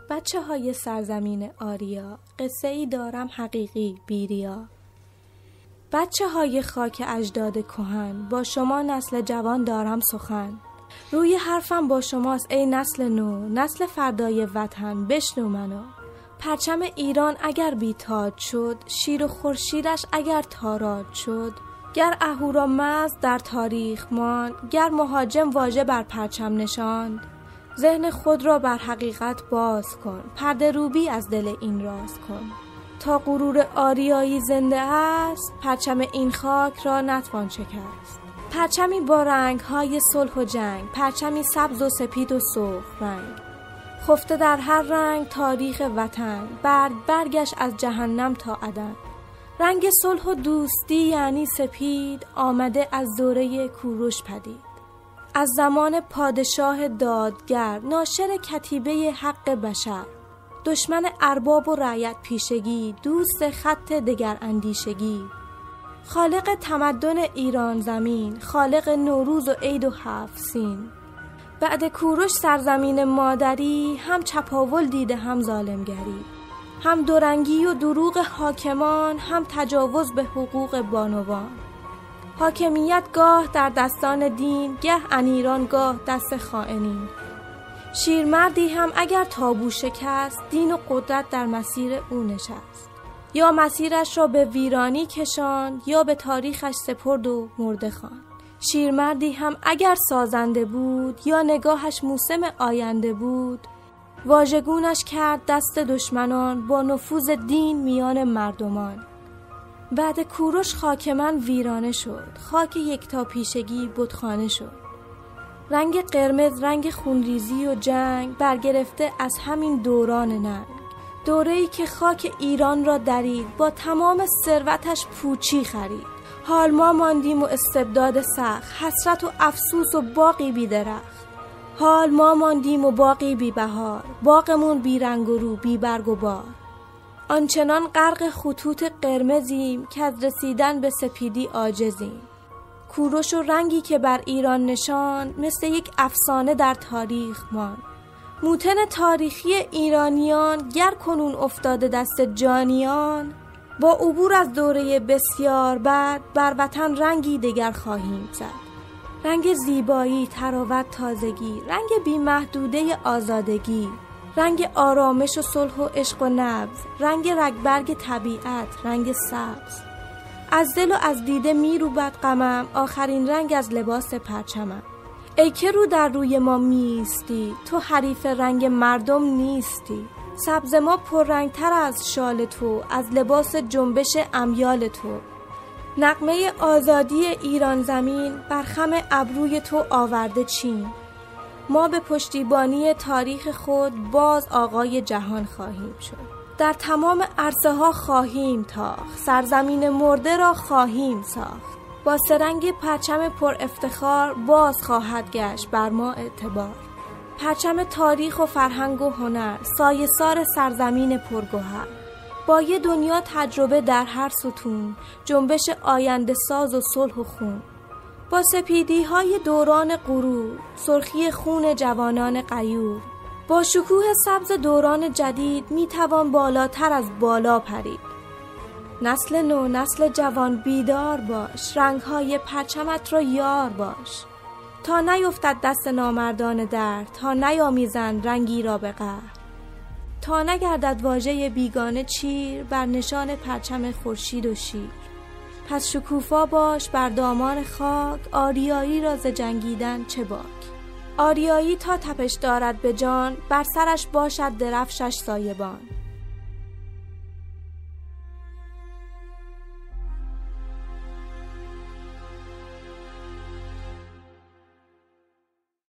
بچه های سرزمین آریا، قصه ای دارم حقیقی بیریا. بچه های خاک اجداد کهن، با شما نسل جوان دارم سخن. روی حرفم با شماست ای نسل نو، نسل فردای وطن بشنو منو. پرچم ایران اگر بیتاج شد، شیر و خورشیدش اگر تاراج شد، گر اهورامزد در تاریخ ماند، گر مهاجم واژه بر پرچم نشاند، ذهن خود را بر حقیقت باز کن، پرده روبی از دل این راز کن. تا غرور آریایی زنده است، پرچم این خاک را نتوان شکست. پرچمی با رنگ‌های صلح و جنگ، پرچمی سبز و سپید و سرخ رنگ، خفته در هر رنگ تاریخ وطن، برگشت از جهنم تا عدن. رنگ صلح و دوستی یعنی سپید، آمده از دوره کوروش پدید. از زمان پادشاه دادگر، ناشر کتیبه حق بشر، دشمن ارباب و رعیت پیشگی، دوست خط دگر اندیشگی. خالق تمدن ایران زمین، خالق نوروز و عید و هفت سین. بعد کوروش سرزمین مادری، هم چپاول دیده هم ظالمگری، هم دورنگی و دروغ حاکمان، هم تجاوز به حقوق بانوان. حاکمیت گاه در دستان دین، گه انیران گاه دست خائنین. شیرمردی هم اگر تابو شکست، دین و قدرت در مسیر او نشست. یا مسیرش را به ویرانی کشاند، یا به تاریخش سپرد و مرده خواند. شیرمردی هم اگر سازنده بود، یا نگاهش موسم آینده بود، واژگونش کرد دست دشمنان، با نفوذ دین میان مردمان. بعد کوروش خاک من ویرانه شد، خاک یکتا پیشگی بتخانه شد. رنگ قرمز رنگ خونریزی و جنگ، برگرفته از همین دوران ننگ. دوره‌ای که خاک ایران را درید، با تمام ثروتش پوچی خرید. حال ما ماندیم و استبداد سخت، حسرت و افسوس و باغی بی درخت. حال ما ماندیم و باغی بی بهار، باغمون بی رنگ و رو بی برگ و بار. آنچنان غرق خطوط قرمزیم، که از رسیدن به سپیدی عاجزیم. کوروش و رنگی که بر ایران نشان، مثل یک افسانه در تاریخ ماند. موتن تاریخی ایرانیان، گر کنون افتاده دست جانیان، با عبور از دوره بسیار بد، بر وطن رنگی دگر خواهیم زد. رنگ زیبایی، تراوت، تازگی، رنگ بی‌محدوده آزادگی، رنگ آرامش و صلح و عشق و نبض، رنگ رگبرگ طبیعت، رنگ سبز. از دل و از دیده میروبد غمم، آخرین رنگ از لباس پرچمم. ای که رو در روی ما میستی، تو حریف رنگ مردم نیستی. سبز ما پررنگتر از شال تو، از لباس جنبش امیال تو. نغمه آزادی ایران زمین، بر خم ابروی تو آورده چین. ما به پشتیبانی تاریخ خود، باز آقای جهان خواهیم شد. در تمام عرصه ها خواهیم تاخت، سرزمین مرده را خواهیم ساخت. با سرنگ پرچم پر افتخار، باز خواهد گشت بر ما اعتبار. پرچم تاریخ و فرهنگ و هنر، سایه‌سار سرزمین پرگوهر. با یه دنیا تجربه در هر ستون، جنبش آینده ساز و صلح و خون. با سپیدی های دوران غرور، سرخی خون جوانان غیور. با شکوه سبز دوران جدید، میتوان بالاتر از بالا پرید. نسل نو، نسل جوان بیدار باش، رنگهای پرچمت را یار باش. تا نیفتد دست نامردان درد، تا نیامیزند رنگی را به قهر. تا نگردد واژه بیگانه چیر، بر نشان پرچم خورشید و شیر. پس شکوفا باش بر دامان خاک، آریایی را ز جنگیدن چه باک. آریایی تا تپش دارد به جان، بر سرش باشد درفشش سایبان.